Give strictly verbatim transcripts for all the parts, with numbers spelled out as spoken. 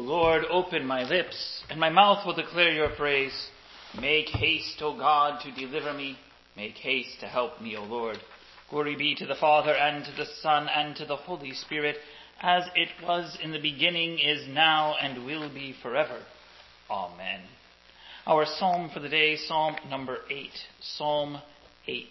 Lord, open my lips, and my mouth will declare your praise. Make haste, O God, to deliver me. Make haste to help me, O Lord. Glory be to the Father, and to the Son, and to the Holy Spirit, as it was in the beginning, is now, and will be forever. Amen. Our psalm for the day, Psalm number eight. Psalm eight.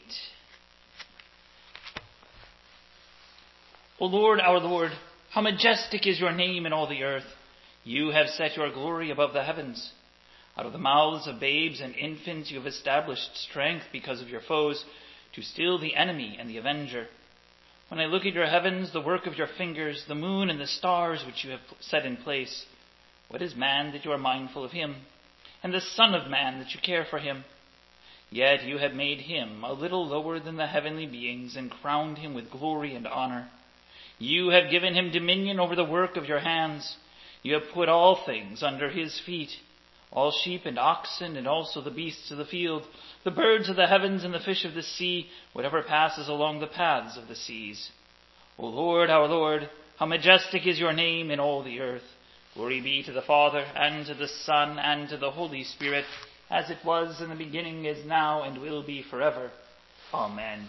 O Lord, our Lord, how majestic is your name in all the earth. You have set your glory above the heavens. Out of the mouths of babes and infants you have established strength because of your foes, to still the enemy and the avenger. When I look at your heavens, the work of your fingers, the moon and the stars which you have set in place, what is man that you are mindful of him, and the son of man that you care for him? Yet you have made him a little lower than the heavenly beings, and crowned him with glory and honor. You have given him dominion over the work of your hands. You have put all things under his feet, all sheep and oxen, and also the beasts of the field, the birds of the heavens and the fish of the sea, whatever passes along the paths of the seas. O Lord, our Lord, how majestic is your name in all the earth. Glory be to the Father, and to the Son, and to the Holy Spirit, as it was in the beginning, is now, and will be forever. Amen.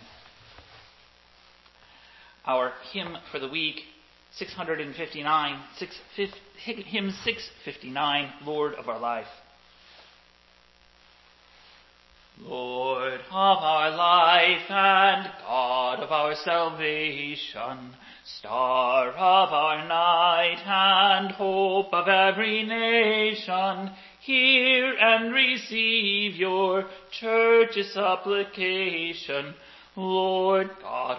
Our hymn for the week, six fifty-nine, six, hymn six fifty-nine, Lord of our life. Lord of our life and God of our salvation, star of our night and hope of every nation, hear and receive your church's supplication, Lord God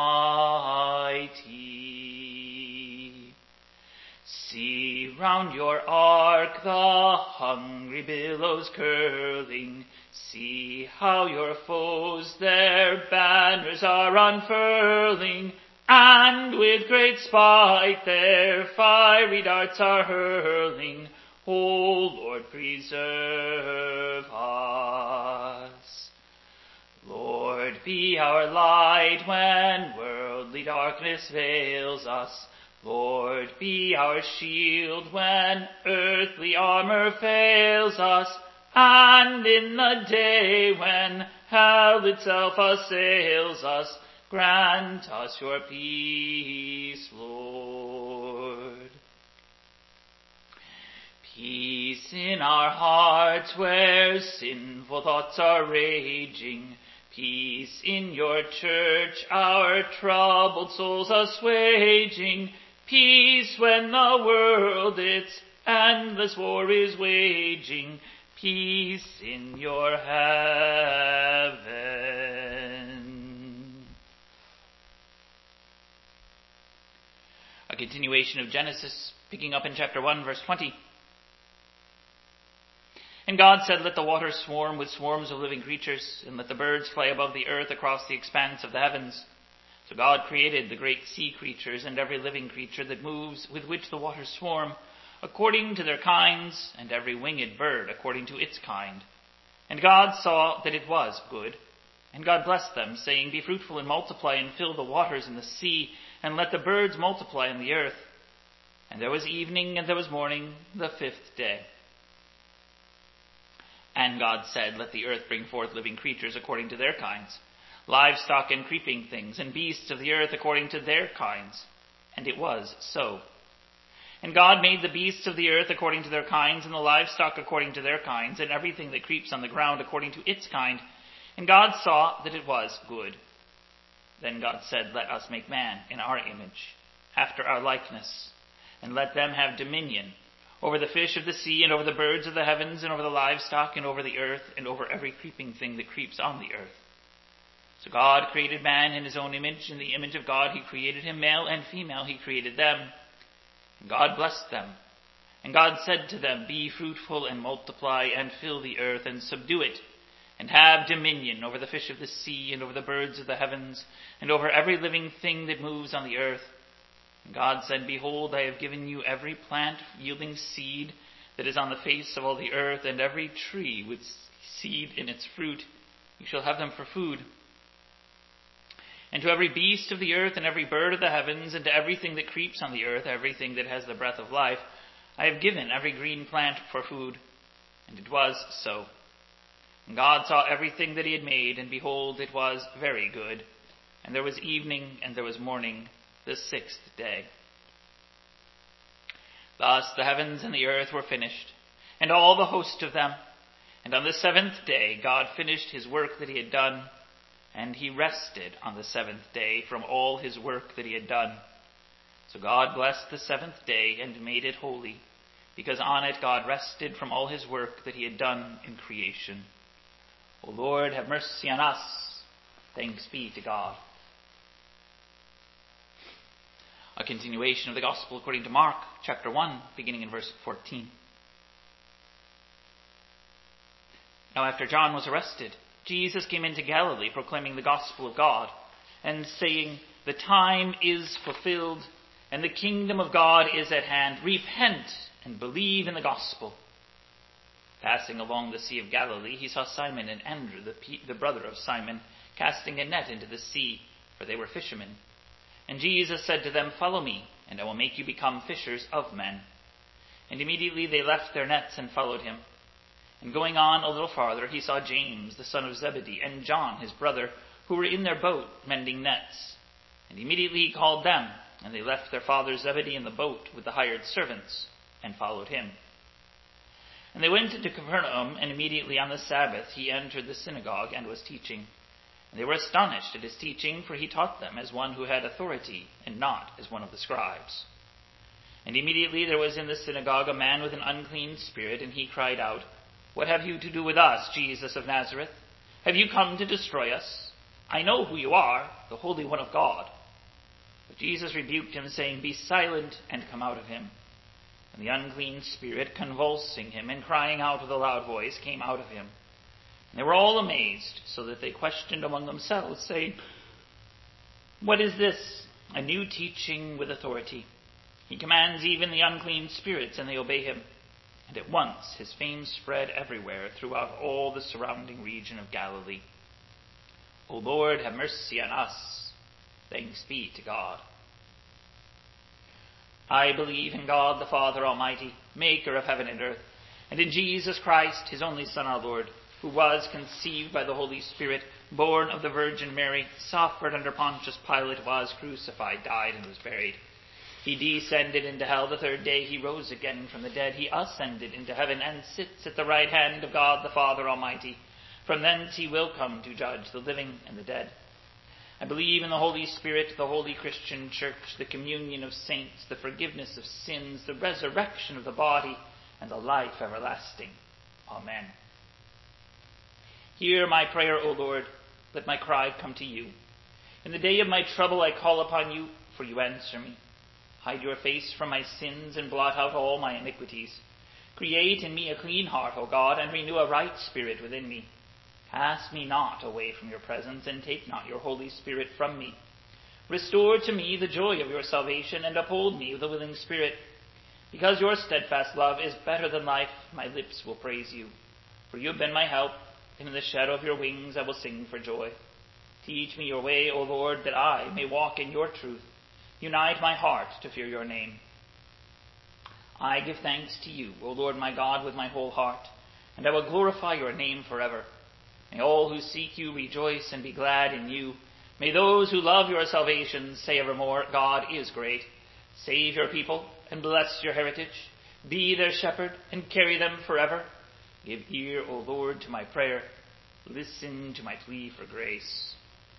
Almighty. See round your ark the hungry billows curling. See how your foes their banners are unfurling, and with great spite their fiery darts are hurling. O Lord, preserve us. Lord, be our light when worldly darkness veils us. Lord, be our shield when earthly armor fails us. And in the day when hell itself assails us, grant us your peace, Lord. Peace in our hearts where sinful thoughts are raging. Peace in your church, our troubled souls assuaging. Peace when the world its endless war is waging. Peace in your heaven. A continuation of Genesis, picking up in chapter one, verse twenty. And God said, let the waters swarm with swarms of living creatures, and let the birds fly above the earth across the expanse of the heavens. So God created the great sea creatures and every living creature that moves, with which the waters swarm, according to their kinds, and every winged bird according to its kind. And God saw that it was good. And God blessed them, saying, be fruitful and multiply, and fill the waters in the sea, and let the birds multiply in the earth. And there was evening, and there was morning, the fifth day. And God said, let the earth bring forth living creatures according to their kinds, livestock and creeping things, and beasts of the earth according to their kinds. And it was so. And God made the beasts of the earth according to their kinds, and the livestock according to their kinds, and everything that creeps on the ground according to its kind. And God saw that it was good. Then God said, let us make man in our image, after our likeness, and let them have dominion over the fish of the sea, and over the birds of the heavens, and over the livestock, and over the earth, and over every creeping thing that creeps on the earth. So God created man in his own image. In the image of God he created him, male and female he created them. And God blessed them. And God said to them, be fruitful and multiply, and fill the earth, and subdue it, and have dominion over the fish of the sea, and over the birds of the heavens, and over every living thing that moves on the earth. And God said, behold, I have given you every plant yielding seed that is on the face of all the earth, and every tree with seed in its fruit. You shall have them for food. And to every beast of the earth, and every bird of the heavens, and to everything that creeps on the earth, everything that has the breath of life, I have given every green plant for food. And it was so. And God saw everything that he had made, and behold, it was very good. And there was evening, and there was morning, the sixth day. Thus the heavens and the earth were finished, and all the host of them. And on the seventh day God finished his work that he had done, and he rested on the seventh day from all his work that he had done. So God blessed the seventh day and made it holy, because on it God rested from all his work that he had done in creation. O Lord, have mercy on us. Thanks be to God. A continuation of the Gospel according to Mark, chapter one, beginning in verse fourteen. Now after John was arrested, Jesus came into Galilee, proclaiming the gospel of God, and saying, "The time is fulfilled, and the kingdom of God is at hand. Repent and believe in the gospel." Passing along the Sea of Galilee, he saw Simon and Andrew, the, the brother of Simon, casting a net into the sea, for they were fishermen. And Jesus said to them, "Follow me, and I will make you become fishers of men." And immediately they left their nets and followed him. And going on a little farther, he saw James, the son of Zebedee, and John, his brother, who were in their boat mending nets. And immediately he called them, and they left their father Zebedee in the boat with the hired servants, and followed him. And they went into Capernaum, and immediately on the Sabbath he entered the synagogue and was teaching. And they were astonished at his teaching, for he taught them as one who had authority, and not as one of the scribes. And immediately there was in the synagogue a man with an unclean spirit, and he cried out, "What have you to do with us, Jesus of Nazareth? Have you come to destroy us? I know who you are, the Holy One of God." But Jesus rebuked him, saying, "Be silent, and come out of him." And the unclean spirit, convulsing him and crying out with a loud voice, came out of him. And they were all amazed, so that they questioned among themselves, saying, "What is this? A new teaching with authority. He commands even the unclean spirits, and they obey him." And at once his fame spread everywhere throughout all the surrounding region of Galilee. O Lord, have mercy on us. Thanks be to God. I believe in God the Father Almighty, maker of heaven and earth, and in Jesus Christ, his only Son, our Lord, who was conceived by the Holy Spirit, born of the Virgin Mary, suffered under Pontius Pilate, was crucified, died, and was buried. He descended into hell. The third day he rose again from the dead. He ascended into heaven and sits at the right hand of God the Father Almighty. From thence he will come to judge the living and the dead. I believe in the Holy Spirit, the holy Christian church, the communion of saints, the forgiveness of sins, the resurrection of the body, and the life everlasting. Amen. Hear my prayer, O Lord. Let my cry come to you. In the day of my trouble I call upon you, for you answer me. Hide your face from my sins and blot out all my iniquities. Create in me a clean heart, O God, and renew a right spirit within me. Cast me not away from your presence, and take not your Holy Spirit from me. Restore to me the joy of your salvation, and uphold me with a willing spirit. Because your steadfast love is better than life, my lips will praise you. For you have been my help, and in the shadow of your wings I will sing for joy. Teach me your way, O Lord, that I may walk in your truth. Unite my heart to fear your name. I give thanks to you, O Lord my God, with my whole heart, and I will glorify your name forever. May all who seek you rejoice and be glad in you. May those who love your salvation say evermore, God is great. Save your people and bless your heritage. Be their shepherd and carry them forever. Give ear, O Lord, to my prayer. Listen to my plea for grace.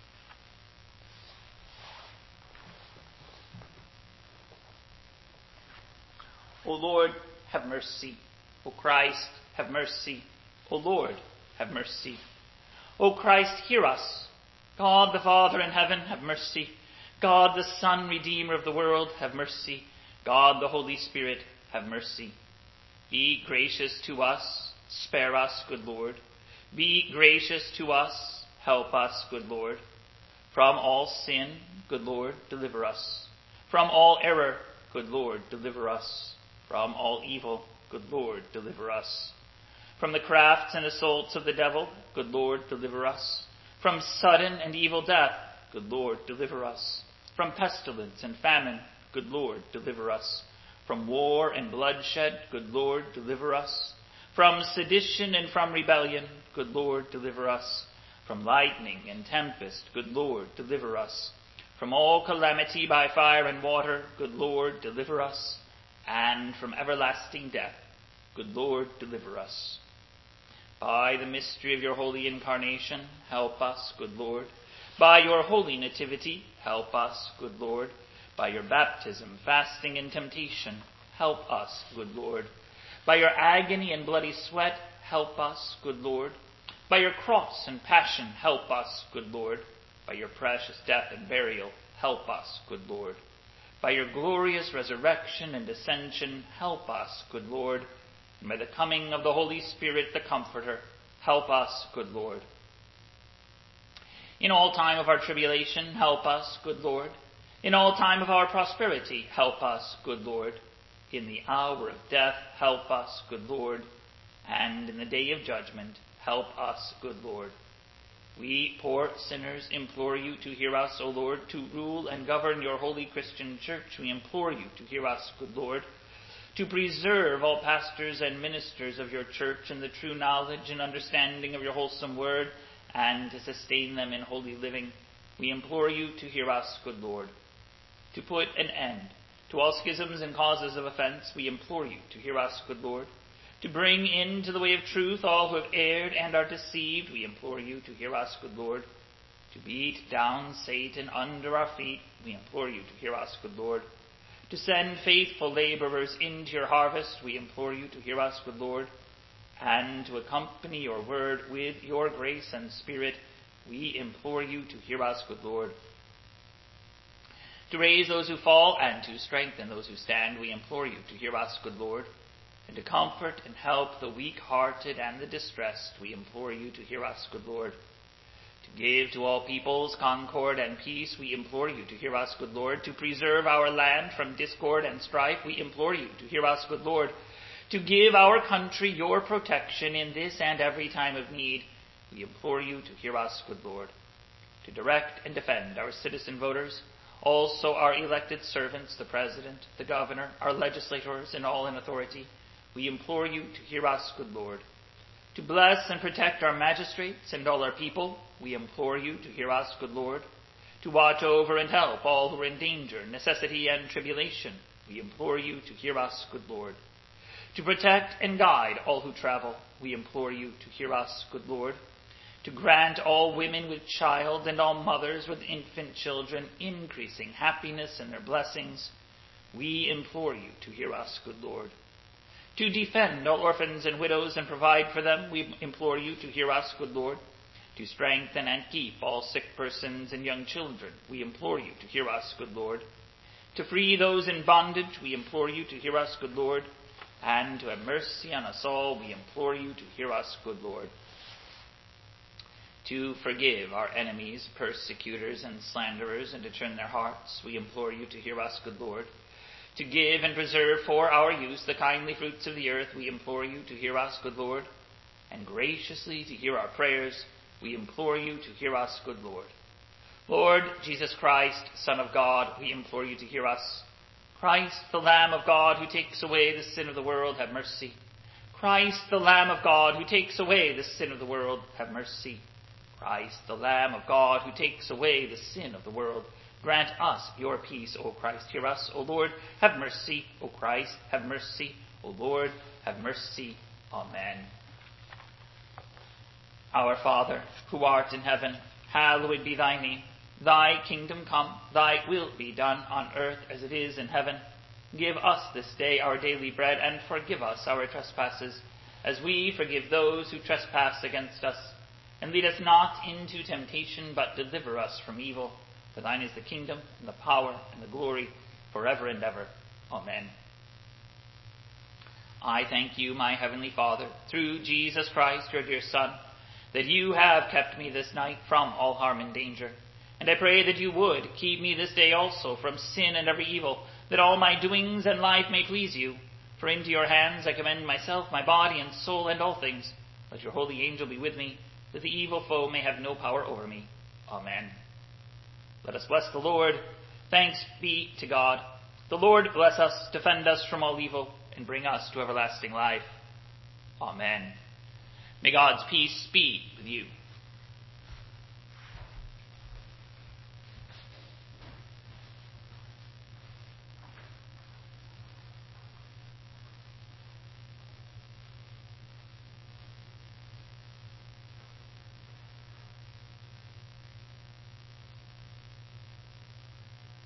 O Lord, have mercy. O Christ, have mercy. O Lord, have mercy. O Christ, hear us. God the Father in heaven, have mercy. God the Son, Redeemer of the world, have mercy. God the Holy Spirit, have mercy. Be gracious to us. Spare us, good Lord. Be gracious to us. Help us, good Lord. From all sin, good Lord, deliver us. From all error, good Lord, deliver us. From all evil, good Lord, deliver us. From the crafts and assaults of the devil, good Lord, deliver us. From sudden and evil death, good Lord, deliver us. From pestilence and famine, good Lord, deliver us. From war and bloodshed, good Lord, deliver us. From sedition and from rebellion, good Lord, deliver us. From lightning and tempest, good Lord, deliver us. From all calamity by fire and water, good Lord, deliver us. And from everlasting death, good Lord, deliver us. By the mystery of your holy incarnation, help us, good Lord. By your holy nativity, help us, good Lord. By your baptism, fasting, and temptation, help us, good Lord. By your agony and bloody sweat, help us, good Lord. By your cross and passion, help us, good Lord. By your precious death and burial, help us, good Lord. By your glorious resurrection and ascension, help us, good Lord. And by the coming of the Holy Spirit, the Comforter, help us, good Lord. In all time of our tribulation, help us, good Lord. In all time of our prosperity, help us, good Lord. In the hour of death, help us, good Lord. And in the day of judgment, help us, good Lord. We, poor sinners, implore you to hear us, O Lord, to rule and govern your holy Christian church. We implore you to hear us, good Lord, to preserve all pastors and ministers of your church in the true knowledge and understanding of your wholesome word, and to sustain them in holy living. We implore you to hear us, good Lord. To put an end to all schisms and causes of offense, we implore you to hear us, good Lord. To bring into the way of truth all who have erred and are deceived, we implore you to hear us, good Lord. To beat down Satan under our feet, we implore you to hear us, good Lord. To send faithful laborers into your harvest, we implore you to hear us, good Lord. And to accompany your word with your grace and spirit, we implore you to hear us, good Lord. To raise those who fall and to strengthen those who stand, we implore you to hear us, good Lord. And to comfort and help the weak-hearted and the distressed, we implore you to hear us, good Lord. To give to all peoples concord and peace, we implore you to hear us, good Lord. To preserve our land from discord and strife, we implore you to hear us, good Lord. To give our country your protection in this and every time of need, we implore you to hear us, good Lord. To direct and defend our citizen voters, also our elected servants, the President, the Governor, our legislators, and all in authority, we implore you to hear us, good Lord. To bless and protect our magistrates and all our people, we implore you to hear us, good Lord. To watch over and help all who are in danger, necessity, and tribulation, we implore you to hear us, good Lord. To protect and guide all who travel, we implore you to hear us, good Lord. To grant all women with child and all mothers with infant children increasing happiness in their blessings, we implore you to hear us, good Lord. To defend all orphans and widows and provide for them, we implore you to hear us, good Lord. To strengthen and keep all sick persons and young children, we implore you to hear us, good Lord. To free those in bondage, we implore you to hear us, good Lord. And to have mercy on us all, we implore you to hear us, good Lord. To forgive our enemies, persecutors, and slanderers, and to turn their hearts, we implore you to hear us, good Lord. To give and preserve for our use the kindly fruits of the earth, we implore you to hear us, good Lord. And graciously to hear our prayers, we implore you to hear us, good Lord. Lord Jesus Christ, Son of God, we implore you to hear us. Christ, the Lamb of God, who takes away the sin of the world, have mercy. Christ, the Lamb of God, who takes away the sin of the world, have mercy. Christ, the Lamb of God, who takes away the sin of the world, grant us your peace, O Christ. Hear us, O Lord. Have mercy, O Christ. Have mercy, O Lord. Have mercy. Amen. Our Father, who art in heaven, hallowed be thy name. Thy kingdom come, thy will be done on earth as it is in heaven. Give us this day our daily bread, and forgive us our trespasses, as we forgive those who trespass against us. And lead us not into temptation, but deliver us from evil. For thine is the kingdom, and the power, and the glory, forever and ever. Amen. I thank you, my heavenly Father, through Jesus Christ, your dear Son, that you have kept me this night from all harm and danger. And I pray that you would keep me this day also from sin and every evil, that all my doings and life may please you. For into your hands I commend myself, my body and soul, and all things. Let your holy angel be with me, that the evil foe may have no power over me. Amen. Let us bless the Lord. Thanks be to God. The Lord bless us, defend us from all evil, and bring us to everlasting life. Amen. May God's peace be with you.